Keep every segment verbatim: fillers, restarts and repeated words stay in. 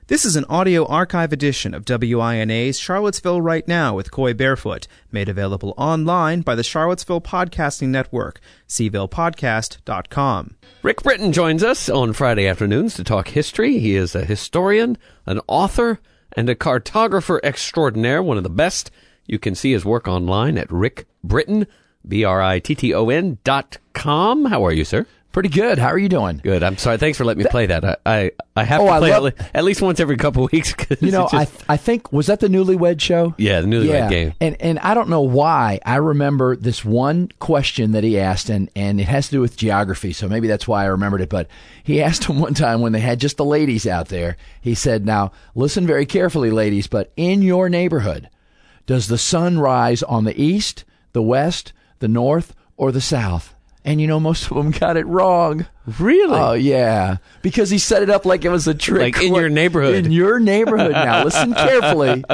This is an audio archive edition of W I N A's Charlottesville Right Now with Coy Barefoot, made available online by the Charlottesville Podcasting Network, c ville podcast dot com. Rick Britton joins us on Friday afternoons to talk history. He is a historian, an author, and a cartographer extraordinaire, one of the best. You can see his work online at Rick Britton, B R I T T O N dot com. How are you, sir? Pretty good. How are you doing? Good. I'm sorry. Thanks for letting me play that. I I, I have Oh, to I play love- it at le- at least once every couple of weeks. 'Cause You know, it I just- th- I think, was that the Newlywed Show? yeah, the Newlywed yeah. Game. And and I don't know why. I remember this one question that he asked, and, and it has to do with geography, so maybe that's why I remembered it. But he asked him one time when they had just the ladies out there, he said, now, listen very carefully, ladies, but in your neighborhood, does the sun rise on the east, the west, the north, or the south? And, you know, most of them got it wrong. Really? Oh, yeah. Because he set it up like it was a trick. Like in your neighborhood. In your neighborhood. Now, listen carefully.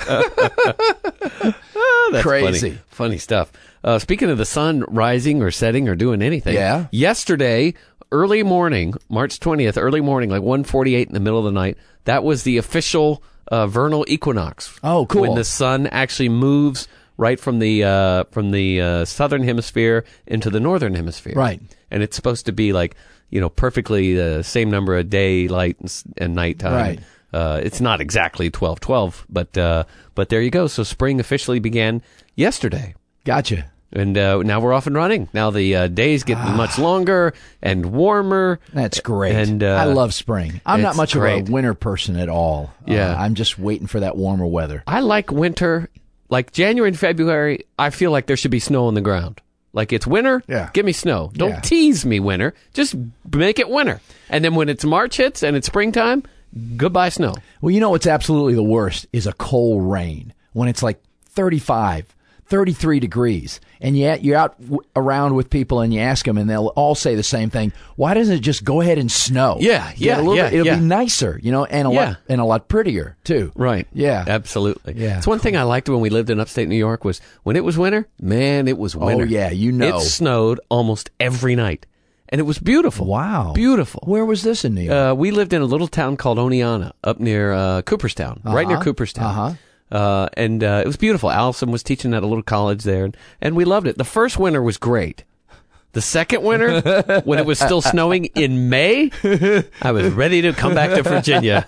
Oh, that's Crazy. Funny, funny stuff. Uh, speaking of the sun rising or setting or doing anything. Yeah. Yesterday, early morning, March twentieth, early morning, like one forty-eight in the middle of the night, that was the official uh, vernal equinox. Oh, cool. When the sun actually moves right from the uh, from the uh, southern hemisphere into the northern hemisphere. Right. And it's supposed to be like, you know, perfectly the same number of daylight and, s- and nighttime. Right. Uh, it's not exactly twelve twelve, but uh, but there you go. So spring officially began yesterday. Gotcha. And uh, now we're off and running. Now the uh, days get much longer and warmer. That's great. And uh, I love spring. I'm not it's much great. of a winter person at all. Yeah. Uh, I'm just waiting for that warmer weather. I like winter. Like January and February, I feel like there should be snow on the ground. Like it's winter, Yeah. give me snow. Don't Yeah. tease me, winter. Just make it winter. And then when it's March hits and it's springtime, goodbye snow. Well, you know what's absolutely the worst is a cold rain when it's like thirty-five, thirty-three degrees. And yet you're out w- around with people and you ask them and they'll all say the same thing. Why doesn't it just go ahead and snow? Yeah, Get yeah, a little yeah, bit, it'll yeah. be nicer, you know, and a Yeah. lot and a lot prettier too. Right. Yeah. Absolutely. Yeah. It's one thing I liked when we lived in upstate New York was when it was winter, man, it was winter. Oh, yeah, you know. It snowed almost every night. And it was beautiful. Wow. Beautiful. Where was this in New York? Uh, we lived in a little town called Oneonta up near uh, Cooperstown, right near Uh-huh. Cooperstown. Uh-huh. Uh, and uh, it was beautiful. Allison was teaching at a little college there, and, and we loved it. The first winter was great. The second winter, when it was still snowing in May, I was ready to come back to Virginia.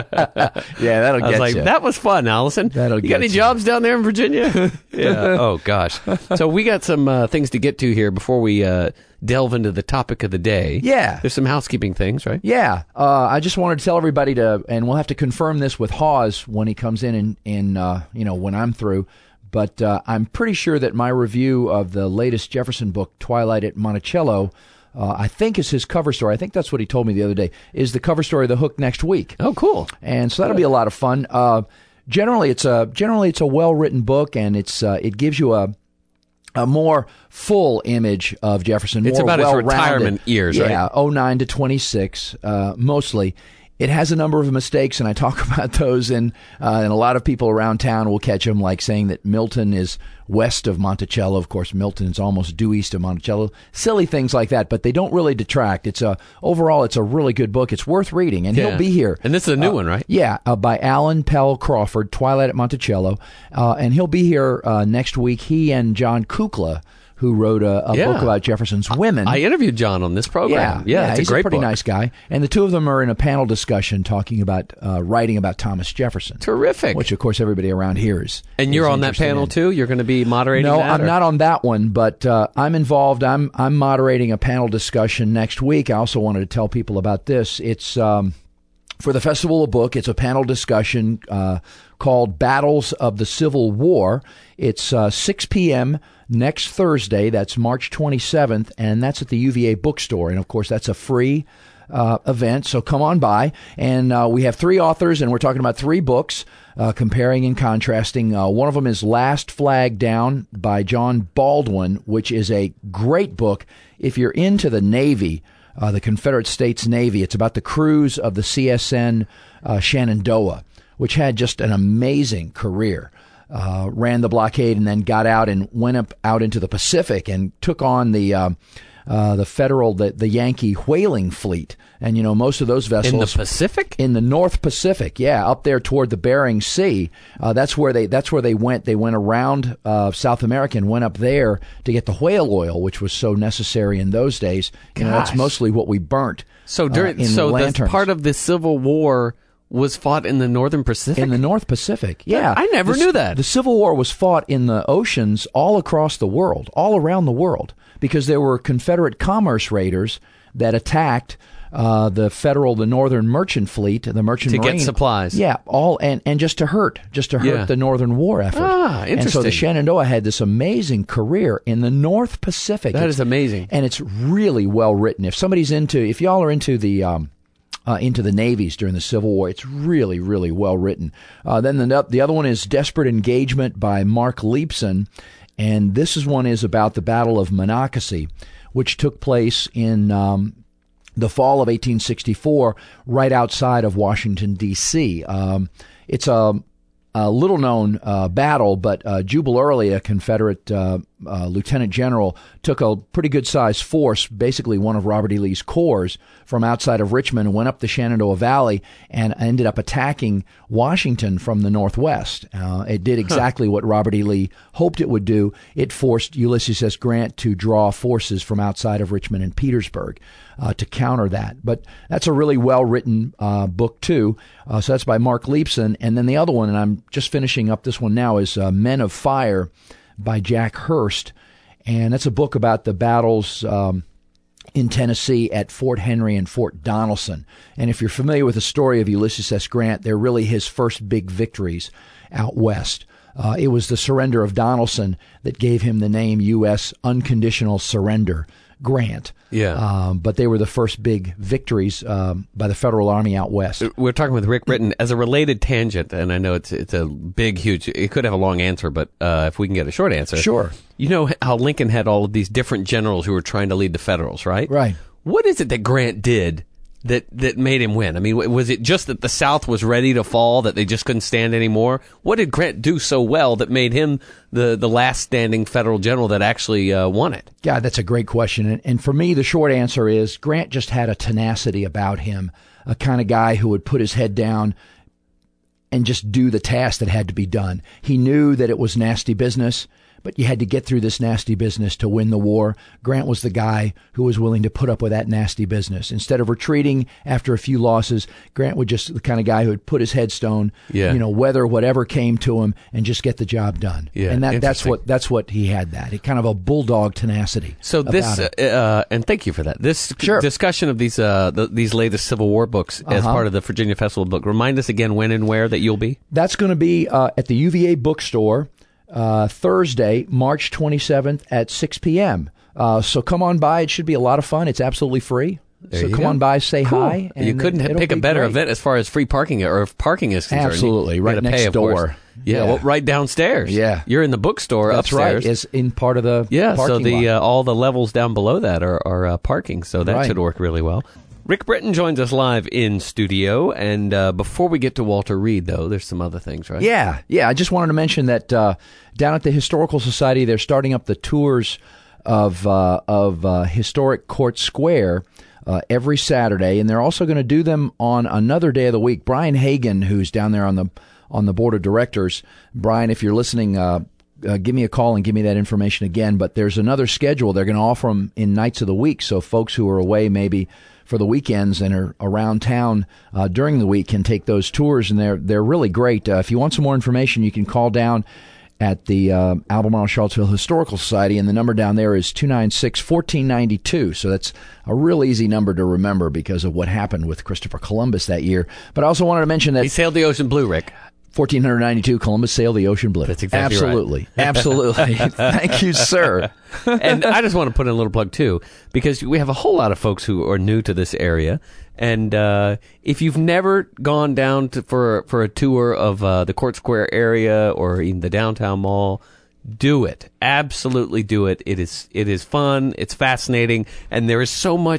yeah, that'll I was get like, you. that was fun, Allison. That'll you get got any you. jobs down there in Virginia? yeah. Oh, gosh. So we got some uh, things to get to here before we uh, delve into the topic of the day. Yeah. There's some housekeeping things, right? Yeah, uh, I just wanted to tell everybody to, and we'll have to confirm this with Hawes when he comes in, and in, uh, you know, when I'm through. But uh, I'm pretty sure that my review of the latest Jefferson book, Twilight at Monticello, uh, I think is his cover story. I think that's what he told me the other day. Is the cover story of the Hook next week? Oh, cool. And so that'll be a lot of fun. Uh, generally, it's a generally it's a well written book, and it's uh, it gives you a. A more full image of Jefferson. It's more about his well-rounded. retirement years, right? Yeah, oh nine to twenty-six, uh, mostly. It has a number of mistakes, and I talk about those, and uh, and a lot of people around town will catch them, like saying that Milton is west of Monticello. Of course, Milton is almost due east of Monticello. Silly things like that, but they don't really detract. It's a overall, it's a really good book. It's worth reading, and Yeah. he'll be here. And this is a new Uh, one, right? Yeah, uh, by Alan Pell Crawford, Twilight at Monticello, uh, and he'll be here uh, next week. He and John Kukla, who wrote a, a Yeah. book about Jefferson's women. I interviewed John on this program. Yeah, Yeah, it's he's a great pretty book. nice guy. And the two of them are in a panel discussion talking about uh, writing about Thomas Jefferson. Terrific. Which, of course, everybody around here is. And you're is on that interested panel in. too? You're going to be moderating No, that? I'm or- not on that one, but uh, I'm involved. I'm I'm moderating a panel discussion next week. I also wanted to tell people about this. It's um, for the Festival of Book. It's a panel discussion uh, called Battles of the Civil War. It's uh, six p.m. next Thursday. That's March twenty-seventh, and that's at the U V A bookstore. And, of course, that's a free uh, event, so come on by. And uh, we have three authors, and we're talking about three books, uh, comparing and contrasting. Uh, one of them is Last Flag Down by John Baldwin, which is a great book if you're into the Navy, uh, the Confederate States Navy. It's about the crews of the C S N uh, Shenandoah, which had just an amazing career. Uh, ran the blockade and then got out and went up out into the Pacific and took on the uh, uh, the federal, the, the Yankee whaling fleet. And, you know, most of those vessels... In the Pacific? In the North Pacific, yeah, up there toward the Bering Sea. Uh, that's where they that's where they went. They went around uh, South America and went up there to get the whale oil, which was so necessary in those days. You know, that's mostly what we burnt. So during uh, in so lanterns. the part of the Civil War was fought in the Northern Pacific? In the North Pacific, yeah. I never the, knew that. The Civil War was fought in the oceans all across the world, all around the world, because there were Confederate commerce raiders that attacked uh, the federal, the Northern Merchant Fleet, the Merchant to Marine. get supplies. Yeah, all and, and just to hurt, just to hurt Yeah. the Northern War effort. Ah, interesting. And so the Shenandoah had this amazing career in the North Pacific. That It's- is amazing. and it's really well written. If somebody's into, if y'all are into the um, uh, into the navies during the Civil War, it's really, really well written. Uh, then the the other one is Desperate Engagement by Mark Leibson, and this is one is about the Battle of Monocacy, which took place in um, the fall of eighteen sixty-four, right outside of Washington D C. Um, it's a a little-known uh, battle, but uh, Jubal Early, a Confederate uh, uh, lieutenant general, took a pretty good-sized force, basically one of Robert E. Lee's corps, from outside of Richmond and went up the Shenandoah Valley and ended up attacking Washington from the northwest. Uh, it did exactly huh. what Robert E. Lee hoped it would do. It forced Ulysses S. Grant to draw forces from outside of Richmond and Petersburg uh, to counter that. But that's a really well-written uh, book, too. Uh, so that's by Mark Leibson. And then the other one, and I'm just finishing up this one now, is uh, Men of Fire by Jack Hurst. And that's a book about the battles um, in Tennessee at Fort Henry and Fort Donelson. And if you're familiar with the story of Ulysses S. Grant, they're really his first big victories out west. Uh, it was the surrender of Donelson that gave him the name U S Unconditional Surrender Grant. Yeah. Um, but they were the first big victories um, by the Federal Army out west. We're talking with Rick Britton as a related tangent, and I know it's it's a big, huge. It could have a long answer, but uh, if we can get a short answer, sure. You know how Lincoln had all of these different generals who were trying to lead the Federals, right? Right. What is it that Grant did that that made him win? I mean, was it just that the South was ready to fall, that they just couldn't stand anymore? What did Grant do so well that made him the, the last standing Federal general that actually uh, won it? God, that's a great question. And, and for me, the short answer is Grant just had a tenacity about him, a kind of guy who would put his head down and just do the task that had to be done. He knew that it was nasty business, but you had to get through this nasty business to win the war. Grant was the guy who was willing to put up with that nasty business. Instead of retreating after a few losses, Grant would just the kind of guy who would put his headstone, yeah. you know, weather whatever came to him and just get the job done. Yeah, and that, that's what that's what he had. That he kind of a bulldog tenacity. So this, uh, uh, and thank you for that. This sure. discussion of these uh, the, these latest Civil War books as uh-huh. part of the Virginia Festival book. Remind us again when and where that you'll be. That's going to be uh, at the U V A bookstore. Uh, Thursday, March twenty-seventh at six p.m. Uh, so come on by. It should be a lot of fun. It's absolutely free. There so you come go. on by, say cool. hi. You couldn't it, pick a better great. event as far as free parking or if parking is concerned. Absolutely. You right gotta next pay, of door. course. Yeah, yeah. Well, right downstairs. Yeah. You're in the bookstore That's upstairs. right. It's in part of the yeah, parking so the lot. uh, all the levels down below that are, are uh, parking, so that right. should work really well. Rick Britton joins us live in studio, and uh, before we get to Walter Reed, though, there's some other things, right? Yeah, yeah. I just wanted to mention that uh, down at the Historical Society, they're starting up the tours of uh, of uh, historic Court Square uh, every Saturday, and they're also going to do them on another day of the week. Brian Hagan, who's down there on the on the board of directors, Brian, if you're listening. Uh, Uh, give me a call and give me that information again. But there's another schedule. They're going to offer them in nights of the week. So folks who are away maybe for the weekends and are around town uh, during the week can take those tours. And they're they're really great. Uh, if you want some more information, you can call down at the uh, Albemarle Charlottesville Historical Society. And the number down there is two nine six, one four nine two. So that's a real easy number to remember because of what happened with Christopher Columbus that year. But I also wanted to mention that he sailed the ocean blue, Rick. fourteen ninety-two, Columbus sailed the ocean blue. That's exactly Absolutely. right. Absolutely. Thank you, sir. And I just want to put in a little plug, too, because we have a whole lot of folks who are new to this area. And uh, if you've never gone down to, for, for a tour of uh, the Court Square area or even the downtown mall, do it. Absolutely do it. It is it is fun. It's fascinating. And there is so much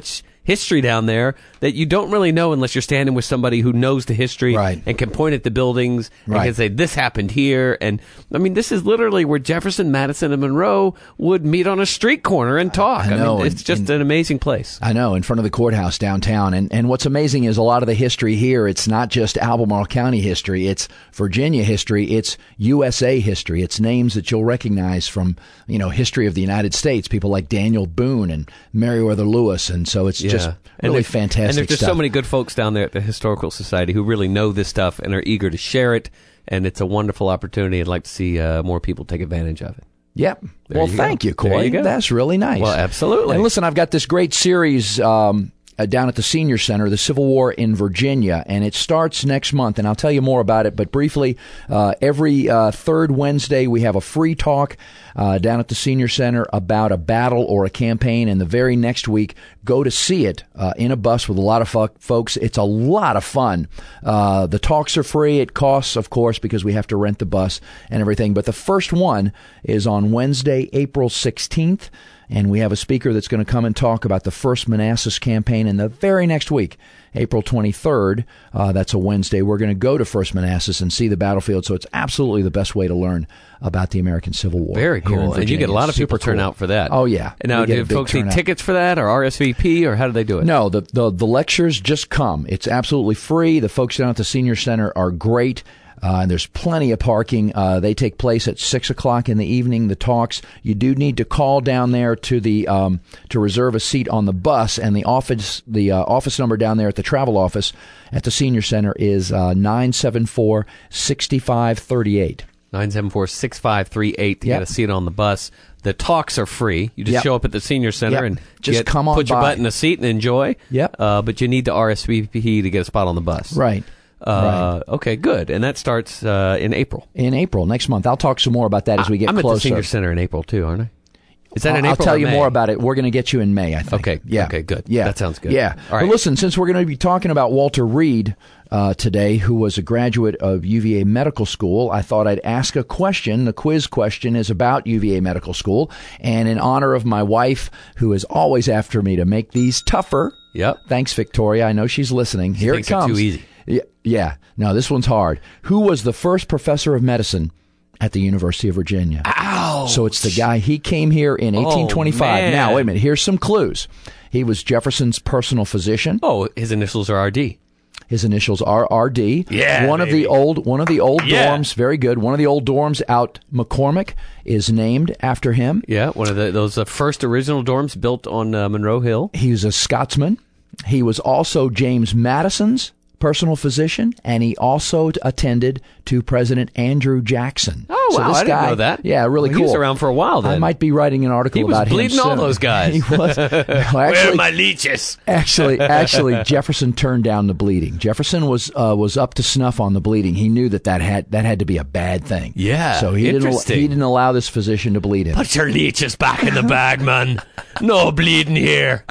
history down there that you don't really know unless you're standing with somebody who knows the history Right. and can point at the buildings and Right. can say, this happened here. And, I mean, this is literally where Jefferson, Madison, and Monroe would meet on a street corner and talk. I know, mean, it's and- just and- an amazing place. I know, in front of the courthouse downtown. And and what's amazing is a lot of the history here, it's not just Albemarle County history, it's Virginia history, it's U S A history. It's names that you'll recognize from, you know, history of the United States, people like Daniel Boone and Meriwether Lewis. And so it's just And really there- fantastic And there's just stuff. so many good folks down there at the Historical Society who really know this stuff and are eager to share it. And it's a wonderful opportunity. I'd like to see uh, more people take advantage of it. Yep. There Well, you thank go. you, Coy. There you go. That's really nice. Well, absolutely. And listen, I've got this great series um, uh, down at the Senior Center, The Civil War in Virginia, and it starts next month, and I'll tell you more about it. But briefly, uh, every uh, third Wednesday, we have a free talk uh, down at the Senior Center about a battle or a campaign, and the very next week, go to see it uh, in a bus with a lot of fo- folks. It's a lot of fun. Uh, the talks are free. It costs, of course, because we have to rent the bus and everything. But the first one is on Wednesday, April sixteenth. And we have a speaker that's going to come and talk about the first Manassas campaign. And the very next week, April twenty-third, uh, that's a Wednesday, we're going to go to First Manassas and see the battlefield. So it's absolutely the best way to learn about the American Civil War. Very here in cool. And you get a Virginia. lot of people Super turn cool. out for that. Oh, yeah. And now, We get do a big folks need turnout. tickets for that or R S V P or how do they do it? No, the, the the lectures just come. It's absolutely free. The folks down at the Senior Center are great. Uh, and there's plenty of parking. Uh, they take place at six o'clock in the evening. The talks. You do need to call down there to the um, to reserve a seat on the bus, and the office the uh, office number down there at the travel office at the Senior Center is uh, nine seven four six five three eight. nine seven four, six five three eight to Yep. get a seat on the bus. The talks are free. You just Yep. show up at the Senior Center Yep. and Just get, come on put your by. butt in a seat and enjoy. Yep. Uh, but you need to R S V P to get a spot on the bus. Right. Uh, Okay, good. And that starts uh, in April. In April next month. I'll talk some more about that as we get I'm closer. at the Senior Center in April too, aren't I? Is that in I'll April tell or you May? more about it. We're going to get you in May, I think. Okay. Yeah. Okay, good. Yeah. That sounds good. Yeah. All right. But listen, since we're going to be talking about Walter Reed uh, today, who was a graduate of U V A Medical School, I thought I'd ask a question. The quiz question is about U V A Medical School. And in honor of my wife, who is always after me to make these tougher. Yep. Thanks, Victoria. I know she's listening. Here thinks it they're comes. too easy. Yeah. Yeah. No, this one's hard. Who was the first professor of medicine at the University of Virginia? Ow! So it's the guy, he came here in eighteen twenty-five. man. Now, wait a minute, here's some clues. He was Jefferson's personal physician. Oh, his initials are R D. His initials are R D. Yeah, One of baby. the old one of the old Yeah. dorms, very good. One of the old dorms out McCormick is named after him. Yeah, one of the, those uh, first original dorms built on uh, Monroe Hill. He was a Scotsman. He was also James Madison's personal physician, and he also attended to President Andrew Jackson. Oh, So wow, this I didn't guy- know that. Yeah, really Well, cool. he was around for a while then. I might be writing an article He was about him bleeding all soon. those guys. He was. No, actually, leeches? actually, actually, Jefferson turned down the bleeding. Jefferson was uh, was up to snuff on the bleeding. He knew that that had that had to be a bad thing. Yeah, So he didn't. al- interesting. He didn't allow this physician to bleed him. Put your leeches back in the bag, man. No bleeding here.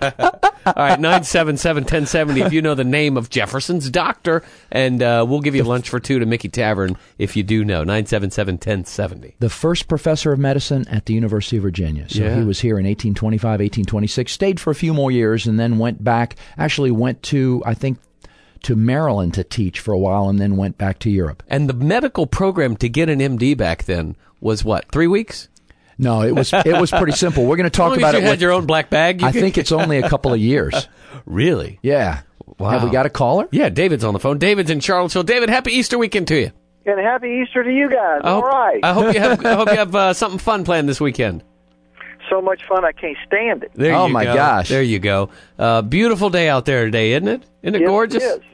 All right, nine seven seven, one oh seven oh if you know the name of Jefferson's doctor, and uh, we'll give you lunch for two to Mickey Tavern if you do know. nine seven seven, one oh seven oh. The first professor of medicine at the University of Virginia. So Yeah. he was here in eighteen twenty-five, eighteen twenty-six, stayed for a few more years, and then went back. Actually, went to I think to Maryland to teach for a while, and then went back to Europe. And the medical program to get an M D back then was what, three weeks? No, it was it was pretty simple. We're going to As long talk as about you it. had with- your own black bag? You I could- think it's only a couple of years. Really? Yeah. Wow. Have we got a caller? Yeah, David's on the phone. David's in Charlottesville. David, happy Easter weekend to you. And happy Easter to you guys. I hope, All right. I hope you have, I hope you have uh, something fun planned this weekend. So much fun, I can't stand it. There Oh, you my go. gosh. There you go. Uh, beautiful day out there today, isn't it? Isn't it Yes, gorgeous? It is.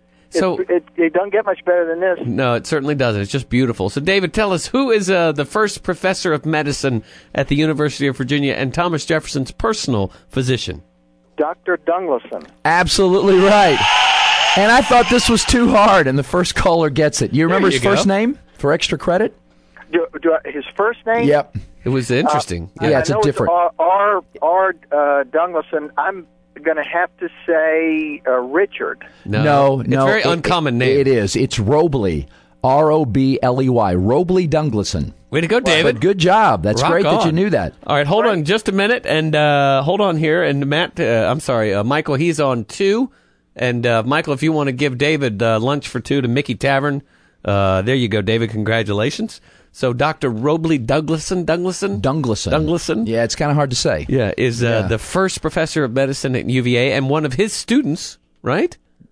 So it, it, it doesn't get much better than this. no, it certainly doesn't. It's just beautiful. So, David, tell us who is uh, the first professor of medicine at the University of Virginia and Thomas Jefferson's personal physician? Doctor Dungleson. Absolutely right. And I thought this was too hard, and the first caller gets it. You remember There you his first go. name for extra credit? Do, do I, his first name? Yep. It was interesting. Uh, yeah, it's I a know different- It's R. R. Uh, Dungleson. I'm going to have to say uh, Richard. no, No, it's no. a very it- uncommon it- name. It is. It's Robley. R O B L E Y, Robley Douglason. Way to go, David. But good job. That's Rock great on. that you knew that. All right, hold on just a minute, and uh, hold on here. And Matt, uh, I'm sorry, uh, Michael, he's on two. And uh, Michael, if you want to give David uh, lunch for two to Mickey Tavern, uh, there you go, David. Congratulations. So Doctor Robley Douglason, Douglason? Douglason. Douglason. Yeah, it's kind of hard to say. Yeah, is uh, Yeah. the first professor of medicine at U V A, and one of his students, right,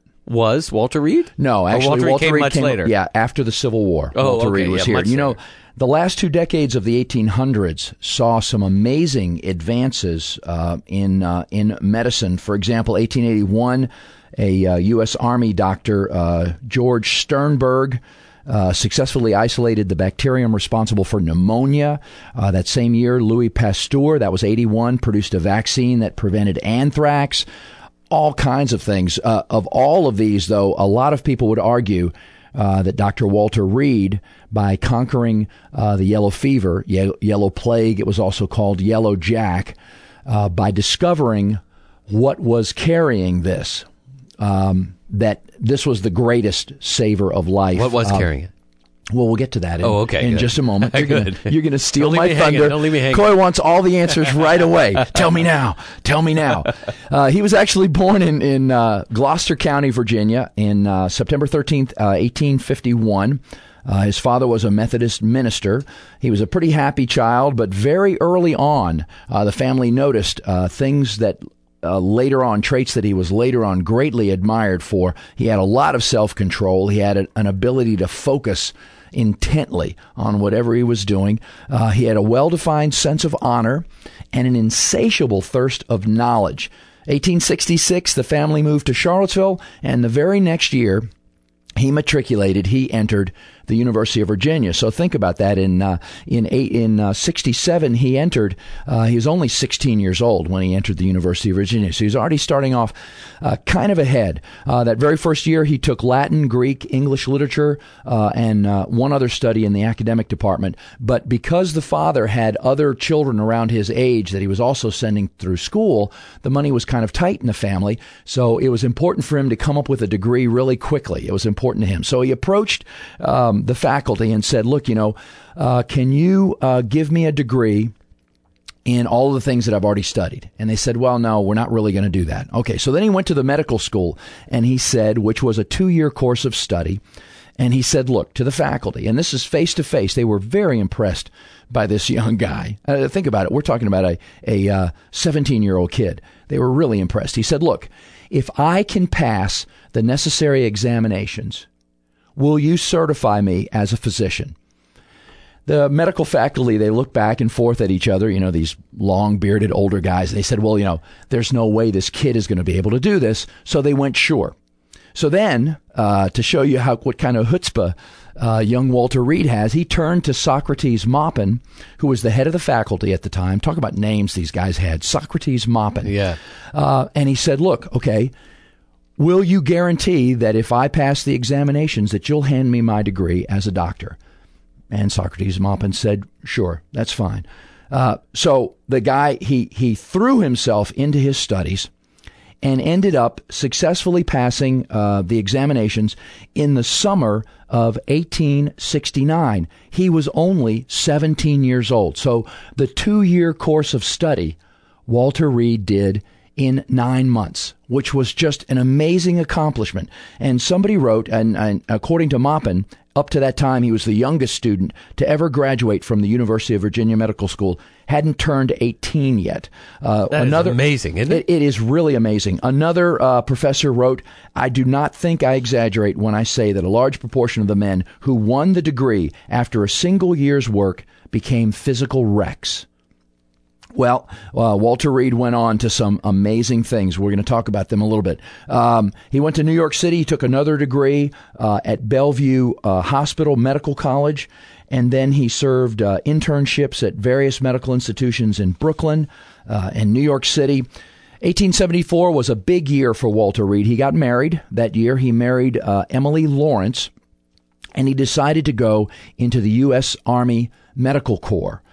was Walter Reed? No, Or actually, Walter, Walter Reed came much came, later. Yeah, after the Civil War. Oh, Walter okay, Reed was yeah, here. much You know, later. the last two decades of the eighteen hundreds saw some amazing advances uh, in uh, in medicine. For example, eighteen eighty-one, a uh, U S Army doctor, uh, George Sternberg, Uh, successfully isolated the bacterium responsible for pneumonia. Uh, that same year, Louis Pasteur, that was eighty-one, produced a vaccine that prevented anthrax. All kinds of things. Uh, of all of these, though, a lot of people would argue uh, that Doctor Walter Reed, by conquering uh, the yellow fever, ye- yellow plague, it was also called yellow jack, uh, by discovering what was carrying this, um, that this was the greatest saver of life. What was Um, carrying it? Well, we'll get to that in, Oh, okay, in good. just a moment. You're gonna, Good. you're gonna steal Don't leave my me hanging. thunder. Don't leave me hanging. Coy wants all the answers right away. Tell me now. Tell me now. Uh, he was actually born in, in uh, Gloucester County, Virginia, in uh, September thirteenth, uh, eighteen fifty-one. Uh, his father was a Methodist minister. He was a pretty happy child, but very early on, uh, the family noticed uh, things that Uh, later on, traits that he was later on greatly admired for. He had a lot of self-control. He had a, an ability to focus intently on whatever he was doing. Uh, he had a well-defined sense of honor and an insatiable thirst of knowledge. eighteen sixty-six, the family moved to Charlottesville, and the very next year, he matriculated. He entered the University of Virginia. So think about that. In uh, in eight, in uh, sixty-seven, he entered. Uh, he was only sixteen years old when he entered the University of Virginia. So he's already starting off uh, kind of ahead. Uh, that very first year, he took Latin, Greek, English literature, uh, and uh, one other study in the academic department. But because the father had other children around his age that he was also sending through school, the money was kind of tight in the family. So it was important for him to come up with a degree really quickly. It was important to him. So he approached um, the faculty and said, look, you know, uh, can you uh, give me a degree in all of the things that I've already studied? And they said, well, no, we're not really going to do that. Okay, so then he went to the medical school, and he said, which was a two-year course of study, and he said, look, to the faculty, and this is face-to-face, they were very impressed by this young guy. Uh, think about it. We're talking about a, a uh, seventeen-year-old kid. They were really impressed. He said, look, if I can pass the necessary examinations, will you certify me as a physician? The medical faculty, they looked back and forth at each other, you know, these long-bearded older guys. They said, well, you know, there's no way this kid is going to be able to do this. So they went, sure. So then, uh, to show you how what kind of chutzpah uh, young Walter Reed has, he turned to Socrates Maupin, who was the head of the faculty at the time. Talk about names these guys had. Socrates Maupin. Yeah. Uh, and he said, look, okay, will you guarantee that if I pass the examinations that you'll hand me my degree as a doctor? And Socrates Maupin said, sure, that's fine. Uh, so the guy, he, he threw himself into his studies and ended up successfully passing uh, the examinations in the summer of eighteen sixty-nine. He was only seventeen years old. So the two-year course of study Walter Reed did in nine months, which was just an amazing accomplishment. And somebody wrote, and, and according to Maupin, up to that time, he was the youngest student to ever graduate from the University of Virginia Medical School, hadn't turned eighteen yet. Uh, That is another, amazing, isn't it? It is really amazing. Another uh, professor wrote, I do not think I exaggerate when I say that a large proportion of the men who won the degree after a single year's work became physical wrecks. Well, uh, Walter Reed went on to some amazing things. We're going to talk about them a little bit. Um, he went to New York City. He took another degree uh, at Bellevue uh, Hospital Medical College, and then he served uh, internships at various medical institutions in Brooklyn uh, and New York City. eighteen seventy-four was a big year for Walter Reed. He got married that year. He married uh, Emily Lawrence, and he decided to go into the U S Army Medical Corps.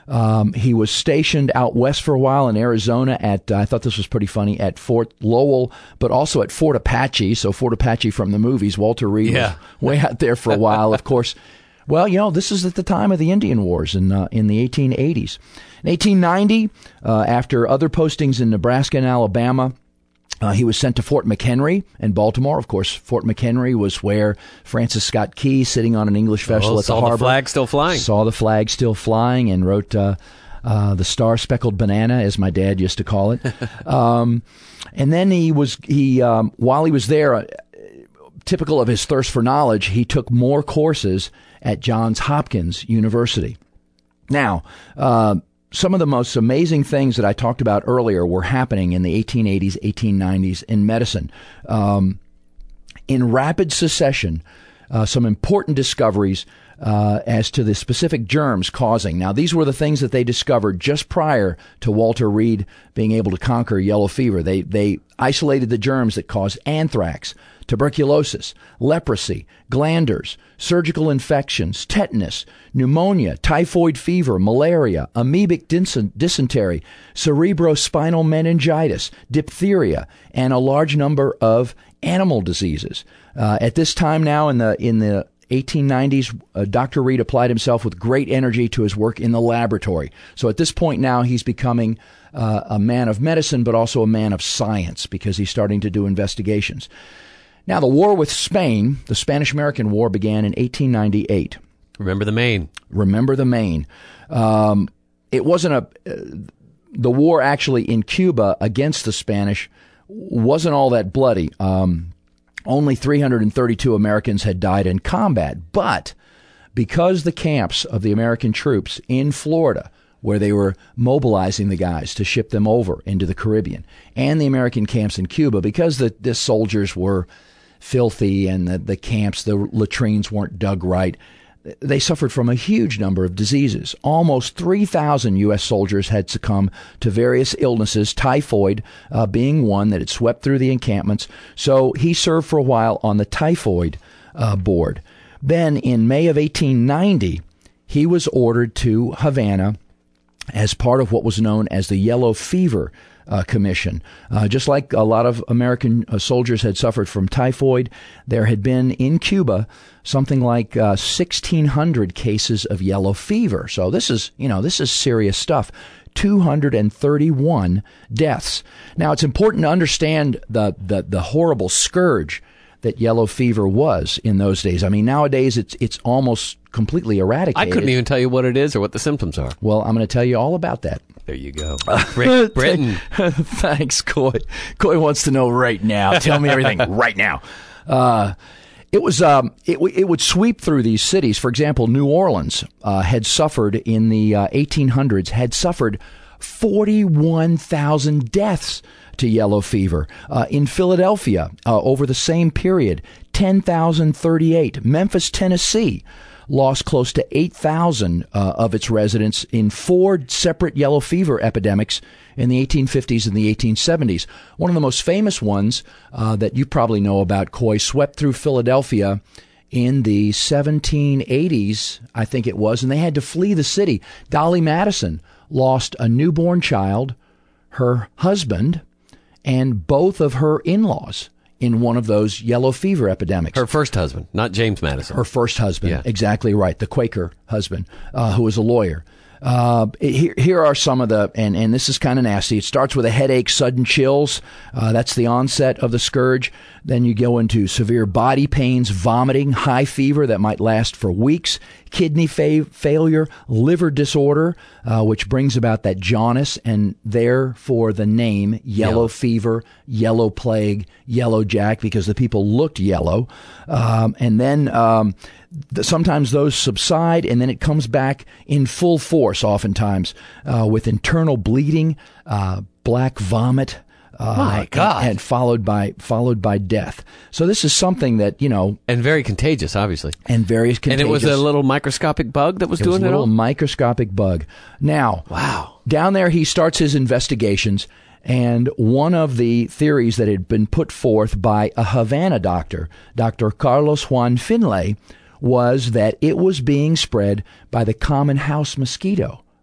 Um, he was stationed out west for a while in Arizona at, uh, I thought this was pretty funny, at Fort Lowell, but also at Fort Apache. So Fort Apache from the movies, Walter Reed Yeah. was way out there for a while, of course. Well, you know, this is at the time of the Indian Wars in uh, in the eighteen eighties. In eighteen ninety, uh, after other postings in Nebraska and Alabama, Uh, he was sent to Fort McHenry in Baltimore. Of course, Fort McHenry was where Francis Scott Key, sitting on an English vessel Oh, at the saw harbor, the flag still flying. saw the flag still flying, and wrote uh, uh, the Star-Speckled Banana, as my dad used to call it. um, and then he was he um, while he was there, uh, typical of his thirst for knowledge, he took more courses at Johns Hopkins University. Now. Uh, Some of the most amazing things that I talked about earlier were happening in the eighteen eighties, eighteen nineties in medicine. Um, in rapid succession, uh, some important discoveries uh, as to the specific germs causing. Now, these were the things that they discovered just prior to Walter Reed being able to conquer yellow fever. They they isolated the germs that caused anthrax, tuberculosis, leprosy, glanders, surgical infections, tetanus, pneumonia, typhoid fever, malaria, amoebic dysentery, cerebrospinal meningitis, diphtheria, and a large number of animal diseases. Uh, at this time now in the in the eighteen nineties, uh, Doctor Reed applied himself with great energy to his work in the laboratory. So at this point now, he's becoming uh, a man of medicine, but also a man of science, because he's starting to do investigations. Now, the war with Spain, the Spanish-American War, began in eighteen ninety-eight. Remember the Maine. Remember the Maine. Um, it wasn't a... Uh, the war actually in Cuba against the Spanish wasn't all that bloody. Um, only three hundred thirty-two Americans had died in combat. But because the camps of the American troops in Florida, where they were mobilizing the guys to ship them over into the Caribbean, and the American camps in Cuba, because the, the soldiers were filthy and the, the camps, the latrines weren't dug right, they suffered from a huge number of diseases. Almost three thousand U S soldiers had succumbed to various illnesses, typhoid uh, being one that had swept through the encampments. So he served for a while on the typhoid uh, board. Then in May of eighteen ninety, he was ordered to Havana as part of what was known as the Yellow Fever uh, Commission. Uh, just like a lot of American uh, soldiers had suffered from typhoid, there had been in Cuba something like uh, sixteen hundred cases of yellow fever. So this is, you know, this is serious stuff. two hundred thirty-one deaths. Now, it's important to understand the, the, the horrible scourge that yellow fever was in those days. I mean, nowadays it's it's almost completely eradicated. I couldn't even tell you what it is or what the symptoms are. Well, I'm going to tell you all about that. There you go. Rick Britton. Thanks, Coy. Coy wants to know right now. Tell me everything right now. Uh, it was um, it, it would sweep through these cities. For example, New Orleans uh, had suffered in the uh, eighteen hundreds, had suffered forty-one thousand deaths to yellow fever. Uh, in Philadelphia, uh, over the same period, ten thousand thirty-eight. Memphis, Tennessee, lost close to eight thousand uh, of its residents in four separate yellow fever epidemics in the eighteen fifties and the eighteen seventies. One of the most famous ones uh, that you probably know about, Coy, swept through Philadelphia in the seventeen eighties, I think it was, and they had to flee the city. Dolly Madison lost a newborn child, her husband, and both of her in-laws in one of those yellow fever epidemics. Her first husband, not James Madison. Her first husband, Yeah. exactly right, the Quaker husband, uh, who was a lawyer. Uh, here, here are some of the, and, and this is kind of nasty. It starts with a headache, sudden chills. Uh, that's the onset of the scourge. Then you go into severe body pains, vomiting, high fever that might last for weeks, kidney fa- failure, liver disorder, uh, which brings about that jaundice, and therefore the name yellow Yellow. fever, yellow plague, yellow jack, because the people looked yellow. Um, and then um, the, sometimes those subside, and then it comes back in full force, oftentimes, uh, with internal bleeding, uh, black vomit, uh, My God. and, and followed by followed by death. So this is something that, you know, And very contagious, obviously. and various contagious. And it was a little microscopic bug that was It was doing a it little all? microscopic bug. Now, Wow. down there, he starts his investigations, and one of the theories that had been put forth by a Havana doctor, Doctor Carlos Juan Finlay, was that it was being spread by the common house mosquito,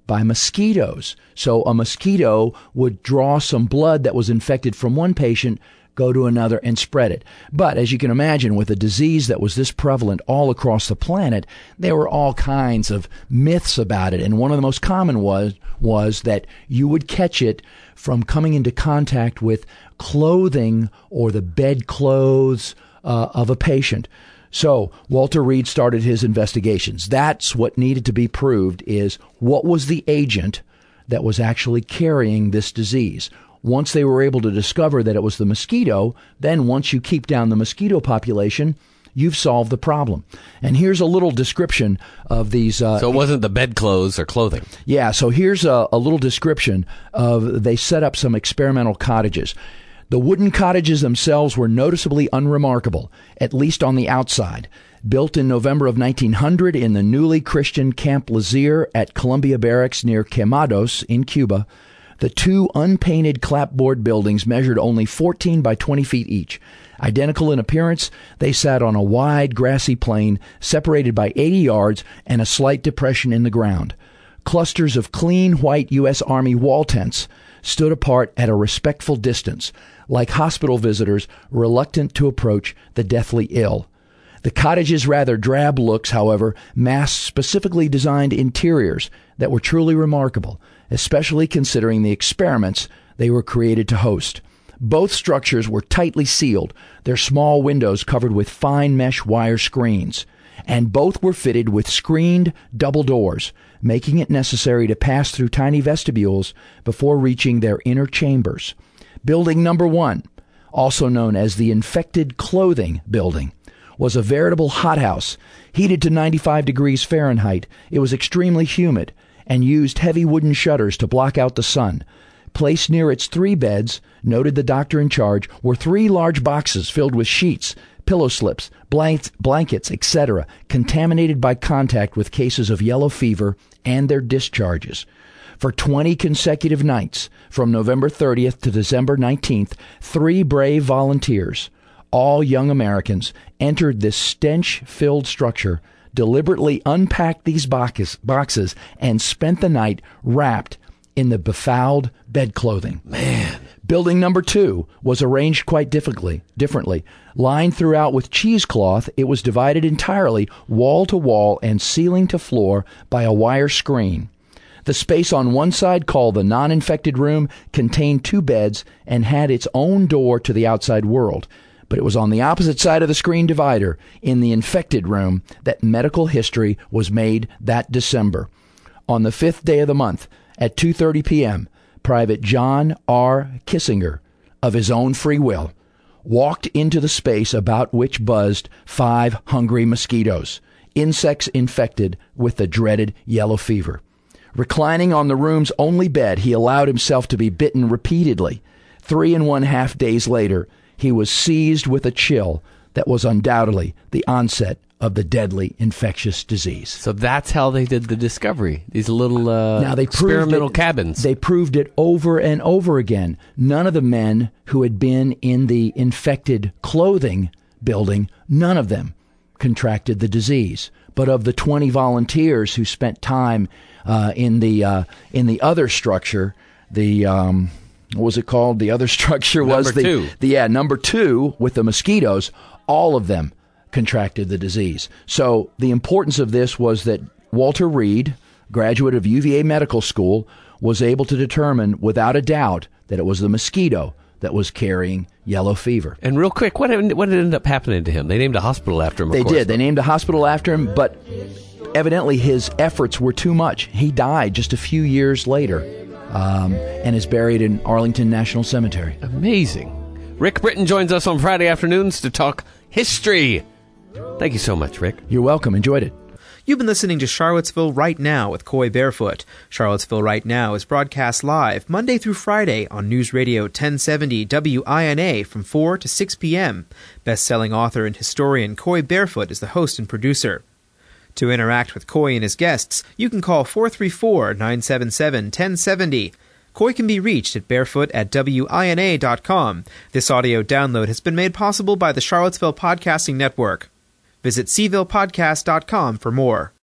by mosquitoes. So a mosquito would draw some blood that was infected from one patient, go to another, and spread it. But as you can imagine, with a disease that was this prevalent all across the planet, there were all kinds of myths about it. And one of the most common was, was that you would catch it from coming into contact with clothing or the bedclothes uh, of a patient. So Walter Reed started his investigations. That's what needed to be proved, is what was the agent that was actually carrying this disease. Once they were able to discover that it was the mosquito, then once you keep down the mosquito population, you've solved the problem. And here's a little description of these. Uh, so it wasn't the bedclothes or clothing. Yeah, so here's a, a little description of, they set up some experimental cottages. The wooden cottages themselves were noticeably unremarkable, at least on the outside. Built in November of nineteen hundred in the newly Christian Camp Lazier at Columbia Barracks near Quemados in Cuba, the two unpainted clapboard buildings measured only fourteen by twenty feet each. Identical in appearance, they sat on a wide, grassy plain separated by eighty yards and a slight depression in the ground. Clusters of clean white U S Army wall tents stood apart at a respectful distance, like hospital visitors reluctant to approach the deathly ill. The cottage's rather drab looks, however, masked specifically designed interiors that were truly remarkable, especially considering the experiments they were created to host. Both structures were tightly sealed, their small windows covered with fine mesh wire screens, and both were fitted with screened double doors, making it necessary to pass through tiny vestibules before reaching their inner chambers. Building number one, also known as the Infected Clothing Building, was a veritable hothouse. Heated to ninety-five degrees Fahrenheit, it was extremely humid and used heavy wooden shutters to block out the sun. Placed near its three beds, noted the doctor in charge, were three large boxes filled with sheets, pillow slips, blank- blankets, et cetera, contaminated by contact with cases of yellow fever and their discharges. For twenty consecutive nights, from November thirtieth to December nineteenth, three brave volunteers, all young Americans, entered this stench-filled structure, deliberately unpacked these boxes, boxes, and spent the night wrapped in the befouled bedclothing. Man. Building number two was arranged quite differently. differently. Lined throughout with cheesecloth, it was divided entirely, wall to wall and ceiling to floor, by a wire screen. The space on one side, called the non-infected room, contained two beds and had its own door to the outside world. But it was on the opposite side of the screen divider, in the infected room, that medical history was made that December. On the fifth day of the month, at two thirty p.m., Private John R. Kissinger, of his own free will, walked into the space about which buzzed five hungry mosquitoes, insects infected with the dreaded yellow fever. Reclining on the room's only bed, he allowed himself to be bitten repeatedly. Three and one half days later, he was seized with a chill that was undoubtedly the onset of the deadly infectious disease. So that's how they did the discovery. These little uh, now they experimental it, cabins. They proved it over and over again. None of the men who had been in the infected clothing building, none of them contracted the disease. But of the twenty volunteers who spent time uh, in the uh, in the other structure, the um, what was it called? The other structure was number the, two. the yeah number two with the mosquitoes. All of them contracted the disease. So the importance of this was that Walter Reed, graduate of U V A Medical School, was able to determine without a doubt that it was the mosquito that was carrying yellow fever. And real quick, what what ended up happening to him? They named a hospital after him, of They course. did. They named a hospital after him, but evidently his efforts were too much. He died just a few years later um, and is buried in Arlington National Cemetery. Amazing. Rick Britton joins us on Friday afternoons to talk history. Thank you so much, Rick. You're welcome. Enjoyed it. You've been listening to Charlottesville Right Now with Coy Barefoot. Charlottesville Right Now is broadcast live Monday through Friday on News Radio ten seventy W I N A from four to six p.m. Best-selling author and historian Coy Barefoot is the host and producer. To interact with Coy and his guests, you can call four three four, nine seven seven, one zero seven zero. Coy can be reached at barefoot at W I N A dot com. This audio download has been made possible by the Charlottesville Podcasting Network. Visit C ville podcast dot com for more.